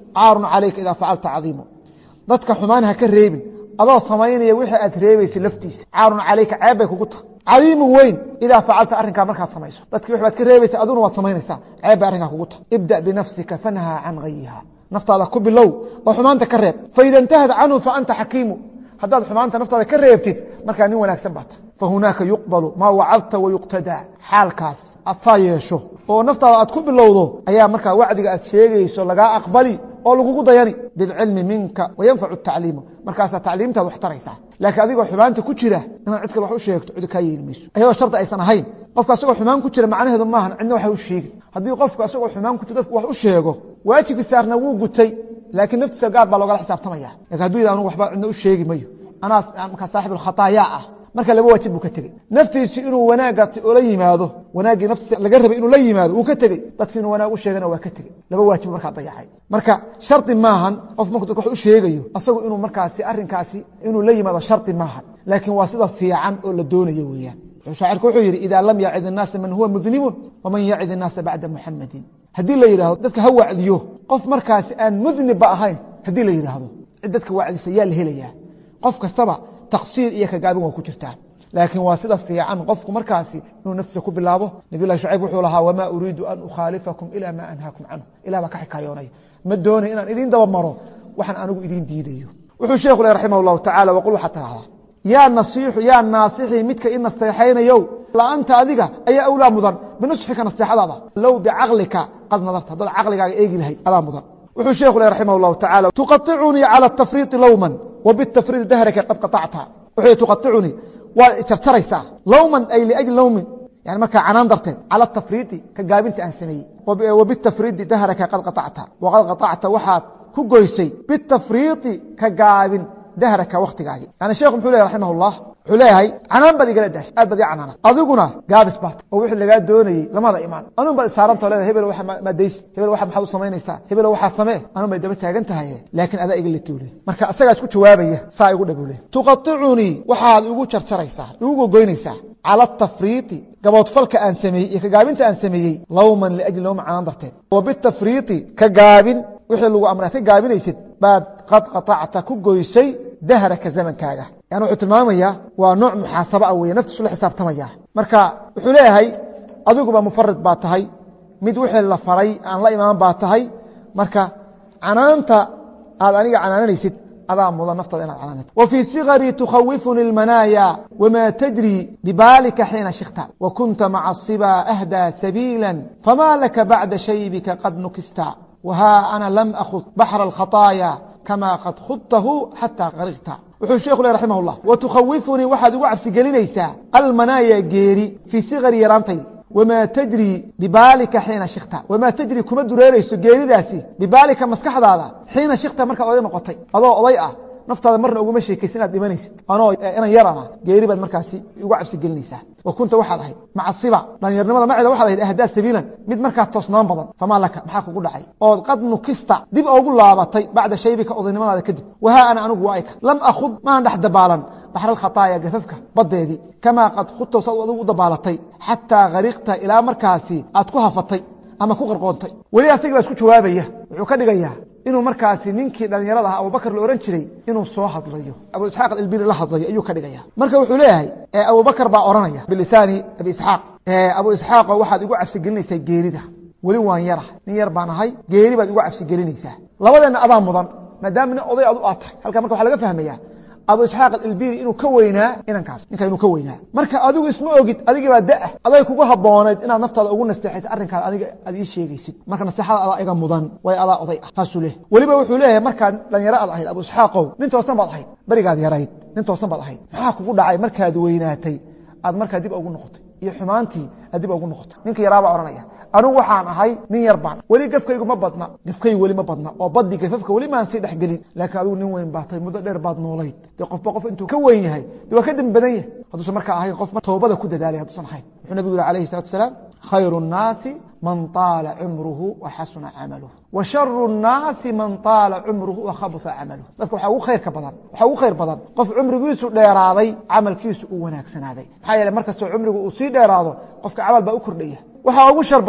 caarun calayka idaa facalta cadiimu dadka xumaan ha ka reebin adoo samaynaya wixii aad reebaysay laftiisa caarun calayka ceeb bay kugu tahay cadiimun weyn idaa facalta arrinkaa markaad samayso dadkii wix baad ka reebaysa aduna waad samaynaysaa ceeb bay arrinkaa kugu tahay ibda binafsika fanhaa can gayiha naftaada ku bilow oo xumaanta ka reeb faida intahad canhu fa anta xakiimu haddaad xumaanta naftaada ka reebtid markaa nin wanaagsan baa tahay fahunaaka yuqbalu maa wacadta wayuqtadaa xaalkaas aad saa yeesho oo naftaada aad ku bilowdo ayaa markaa wacdiga aad sheegayso lagaa aqbali oo lagugu dayani bilcilmi minka wayanfacu tacliimu markaasaa tacliimtaad wax taraysaa laakiin adigoo xumaanta ku jira inaad cid kale wax u sheegto cidi kaa yeeli mayso ayadoo shardi aysan ahayn qofka asagoo xumaan ku jira macnaheedu maahan cidna waxa u sheegi haddii qofku asagoo xumaan ku jira dadku wax u sheego waajibkii saarna wuu gutay laakiin naftiisa gaar baa loogala xisaabtamaya lakin haduu yidhah anu waxba cidna u sheegi mayo anaa markaa saaxib alkhataayaa ah marka laba waajib buu ka tegey naftiisi inuu wanaaggaasi oola yimaado wanaaggii naftiisa laga rabay inuu la yimaado wuu ka tegey dadki inuu wanaag u sheegana waa ka tegey laba waajib markaa dayacay marka shardi maahan qof markuu dadka wax u sheegayo asagu inuu markaasi arrinkaasi inuu la yimaado shardi maahan laakiin waa sida fiican oo la doonayo weeyaan shaacirku wuxuu yidhi idaa lam yacid الnaasa man huwa mudnimun waman yacid الnaasa bacda muxamadin haddii la yidhahdo dadka ha wacdiyo qof markaasi aan mudnibba ahayn haddii la yidhaahdo cid dadka wacdisa yaa la helayaa qof kastaba taqsiir iyo kagaabin waa ku jirtaa laakiin waa sida fiican qofku markaasi inuu naftiisa ku bilaabo nabiy llahi shucayb wuxuu lahaa wamaa uriidu an ukhaalifakum ilaa maa anhaakum canhu ilah baa ka xikaayoonay ma doonay inaan idiin daba maro waxaan anigu idiin diidayo wuxuu sheekhu leh raximah llahu tacala waqul waxaa tidhahdaa yaa nasiixu yaa naasixii midka i nasteexaynayow la'anta adiga ayaa awlaa mudan binusxika nasteexadaada low bicaqlika qad nadarta haddaad caqligaaga eegi lahayd adaa mudan wuxuu sheekhu leh raximah llahu tacala tuqaicunii cala atafriiطi lowman wbitafriidi dahraka qad qaطacta wuxuu tuqaicunii waad jarjaraysaa lowman ay liajli lowmin yani markaa canaan darteed cala atafriidi ka gaabinta aan sameeyey wabitafriidi dahraka qad qaطacta waqad qaطacta waxaad ku goysay bitafriidi ka gaabin dahraka wakhtigaagi yani sheekhu muxuu lehy raximah اllah wuxuu leeyahay canaan baad igala daashay aad baad ii canaanat adiguna gaabis baad oo wixii lagaa doonayey lamada imaan anun baad isaaranta leedahay hebel waxa maadaysi hebel waxa maxaad u samaynaysaa hebel waxaa samee anun bay daba taagan tahay laakiin adaa iga leti leey marka asagaa isku jawaabaya saa igu dhabu leh tuqaicunii waxaad igu jarjaraysaa igu gogoynaysaa cala atafriiti gaboodfalka aan sameeyey iyo ka gaabinta aan sameeyey lowman liajli lowman canaan darteed wa bitafriiti ka gaabin wixii lagu amray ka gaabinaysid baad qad qaطacta ku goysay dahraka zamankaaga yani wuxuu tilmaamayaa waa nooc muxaasaba ah weeye naftiisu la xisaabtamaya marka wuxuu leeyahay adiguba mufarid baa tahay mid wixii la faray aan la imaan baa tahay marka canaanta aad aniga canaananaysid adaa mudan naftaada inaad canaanatid wa fii sigarii tukhawifuni اlmanaaya wma tajri bibaalika xiina shikta wakunta maca الصibaa ahdaa sabiila fama laka bacda shaybika qad nukista whaa ana lam akhud baxra اlkhaطaaya kama qad khudtahu xataa qarigta wuxuu sheekhu leh raximah اllah watukhawifunii waxaad igu cabsi gelinaysaa almanaaya geeri fii sigari yaraantaydi wamaa tajri bibaalika xiina shikta wamaa tajri kuma dureerayso geeridaasi bibaalika maskaxdaada xiina shikta markaad oday noqotay adoo oday ah naftaada marna uguma sheekaysa inaad dhimanaysid anoo inan yarana geeri baad markaasi igu cabsi gelinaysaa wa kunta waxaad ahayd maca siba dhalinyarnimada maceeda waxaad ahayd ahdaa sabiilan mid markaa toosnaan badan famaa laka maxaa kugu dhacay ood qad nukista dib oogu laabatay bacda shaybika odaynimadaada kadib wahaa ana anigu waa ayka lam akhud maan dhex dabaalan baxra alkhataaya gafafka baddeedii kamaa qad khudtaw saad adigu u dabaalatay xataa gariqta ilaa markaasi aad ku hafatay ama ku qarqoontay weli asagii baa isku jawaabaya wuxuu ka dhigayaa inuu markaasi ninkii dhalinyarada ah abubakr la ohan jiray inuu soo hadlayo abu isxaaq alilbiri la hadlayo ayuu ka dhigaya marka wuxuu leeyahay abubakr baa oranaya bilisaani abi isxaaq abu isxaaqo waxaad igu cabsi gelinaysaa geerida weli waan yara nin yar baan ahay geeri baad igu cabsi gelinaysaa labadeenna adaa mudan maadaama nin oday adu aad tahay halkaa marka waxaa laga fahmaya abu isxaaq alilbiri inuu ka weynaa inankaas ninka inuu ka weynaa marka adigu isma ogid adigii baa da-ah aday kugu habooneed inaad naftaada ugu nasteexaysa arrinkaada adiga aad ii sheegaysid marka naseexada adaa iga mudan way adaa oday ah taasuu leeyahy weliba wuxuu leeyahay markaad dhalinyaro aad ahayd abu isxaaqow nin toosan baad ahayd berigaad yarayd nin toosan baad ahayd maxaa kugu dhacay markaad weynaatay aad markaa dib ugu noqotay iyo xumaantii aad dib ugu noqotay ninka yaraabaa odhanaya anugu waxaan ahay nin yar baan weli gafkaygu ma badna gafkaygu weli ma badna oo baddi gafafka weli maan sii dhexgelin laakiin adigu nin weyn baa tahay muddo dheer baad noolayd dee qofba qof intuu ka weyn yahay dee waa ka dembi badan yahay hadduusan markaa ahayn qof toobada ku dadaalay hadduusan ahayn wuxuu nabigu yihi alayhi salatu wasalaam khayru الnaasi man طaala cumruhu waxasuna camaluhu wa sharu الnaasi man طaala cumruhu wakhabusa camaluhu dadka waxaa ugu khayr badan qof cumrigiisu dheeraaday camalkiisu uu wanaagsanaaday maxaa yeele markastoo cumrigu uu sii dheeraado qofka camal baa u kordhaya waxaa ugu shar badan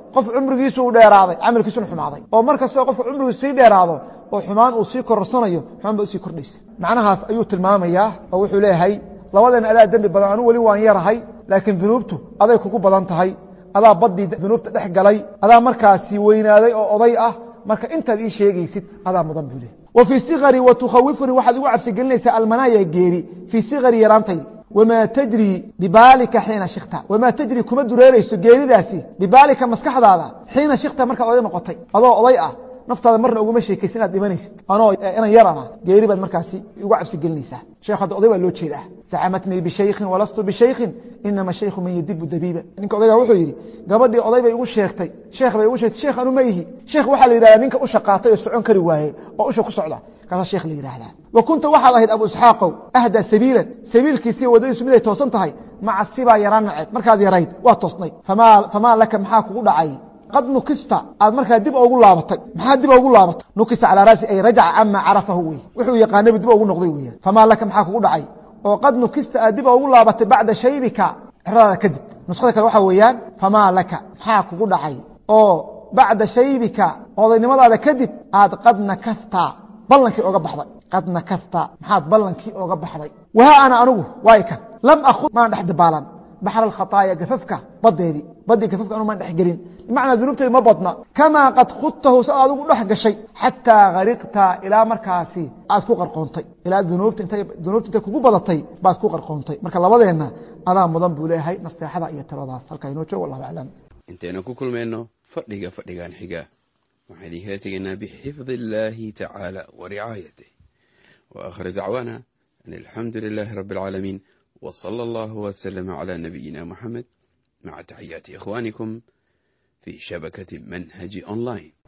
qof cumrigiisu uu dheeraaday camalkiisuna xumaaday oo markastoo qof cumrigiisu sii dheeraado oo xumaan uu sii korsanayo xumaan ba usii kordhaysa macnahaas ayuu tilmaamayaa oo wuxuu leeyahay labadan adaa dembi badan anu weli waan yarahay laakiin dunuubtu aday kugu badan tahay adaa badii dunuubta dhex galay adaa markaasi weynaaday oo oday ah marka intaad ii sheegaysid adaa mudan buu leeyahay wa fii sigari wa tukhawifuni waxaad igu cabsi gelinaysaa almanaaya geeri fii sigari yaraantaydi wamaa tajri bibaalika xiina shikta wamaa tajri kuma dureerayso geeridaasi bibaalika maskaxdaada xiina shikta markaad oday noqotay adoo oday ah naftaada marna uguma sheekaysa inaad dhimanaysid anoo inan yarana geeri baad markaasi igu cabsi gelinaysaa sheekh hadda oday baa loo jeedaa zacamatnii bishaykhin walastu bishaykhin inama shaykhu man yadibu dabiiba ninka odaygaa wuxuu yidhi gabadhii oday bay igu sheegtay sheekh bay igu sheegtay sheekh anu ma ihi sheekh waxaa la yidhahdaa ninka u shaqaatay oo socon kari waayey oo usha ku socda kaasaa sheekh la yidhaahdaa wa kunta waxaad ahayd abu isxaaqow ahdaa sabiilan sabiilkiisii waddadiisu miday toosan tahay maca sibaa yaraan naceed markaad yarayd waa toosnay famaa laka maxaa kugu dhacay qad nukista aad markaa dib ugu laabatay maxaa dib ugu laabatay nukista calaa raasi ay rajaca cama carafahu wey wuxuu yaqaanay dib ugu noqday weeyaan famaa laka maxaa kugu dhacay oo qad nukista aad dib ugu laabatay bacda shaybika ciradaada kadib nuskhada kale waxaa weeyaan famaa laka maxaa kugu dhacay oo bacda shaybika odaynimadaada kadib aad qad nakasta ballankii oga baxday qad nakasta maxaad ballankii oga baxday waha ana anigu waay kan lam akhud maan dhex dabaalan baxr alkhataaya gafafka badii gafafka anu maan dhex gelin bimacnaa dunuubteedu ma badna kamaa qad khudtahu si aad ugu dhex gashay xataa hariqta ilaa markaasi aad ku qarqoontay ilaa dunuubta intay kugu badatay baad ku qarqoontay marka labadeenna adaa mudan buu leeyahay nasteexada iyo taladaas halkaa inoo joog wallahu aclam intaynu ku kulmayno fadhigan xiga waxaan idinkala tegaynaa bixifdi illaahi tacaala wa ricaayatih wa aakhiru dacwaana an alxamdu lilaahi rabbi alcaalamiin wa sala allahu wasalama calaa nabiyina muxamed maca taxiyaati ikhwaanikum في شبكة منهج أونلاين.